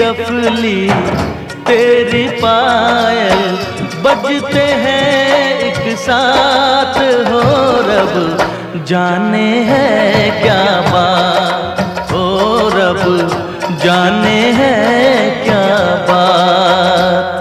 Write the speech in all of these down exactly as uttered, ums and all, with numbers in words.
डफली तेरी पायल बजते हैं एक साथ हो रब जाने है क्या बात, हो रब जाने है क्या बात।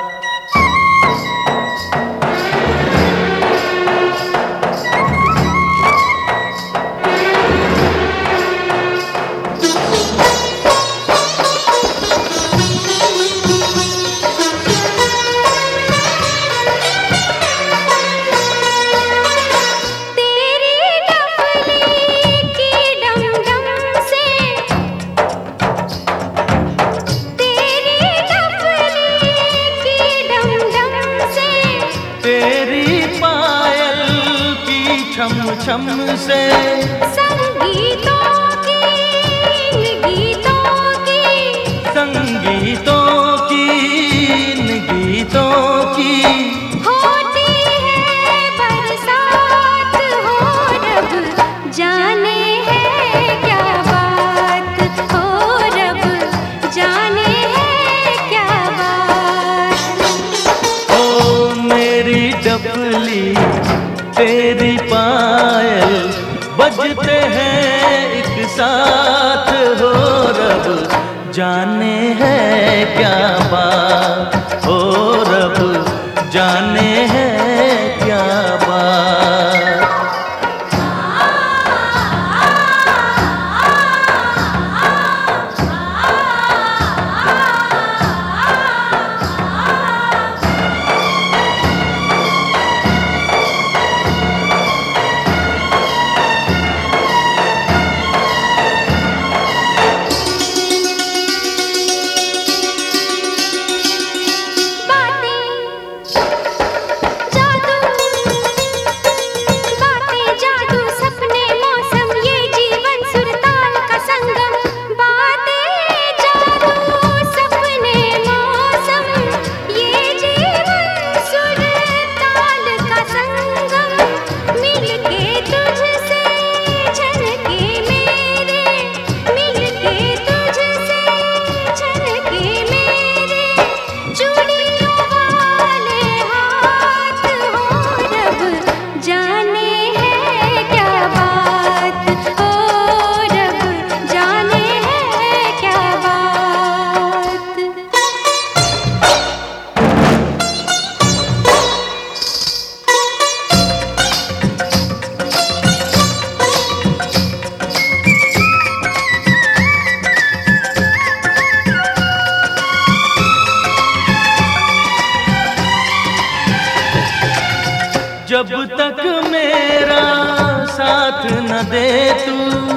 छम छम से संगीतों की गीतों की संगीतों की गीतों की होती है बरसात हो रब जाने है क्या बात, हो रब जाने है क्या बात। ओ मेरी डफली तेरी पायल बजते हैं एक साथ हो रब जाने है क्या बात, हो रब जाने है क्या बात। जब तक मेरा साथ न दे तू,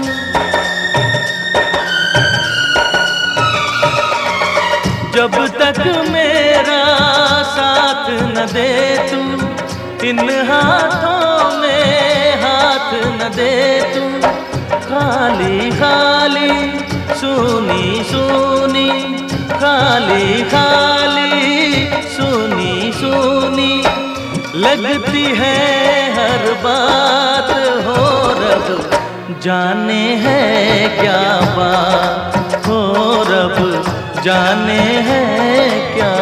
जब तक मेरा साथ न दे तू, इन हाथों में हाथ न दे तू, खाली खाली सुनी सुनी, खाली खाली सुनी सुनी लगती है हर बात हो रब जाने है क्या बात, हो रब जाने है क्या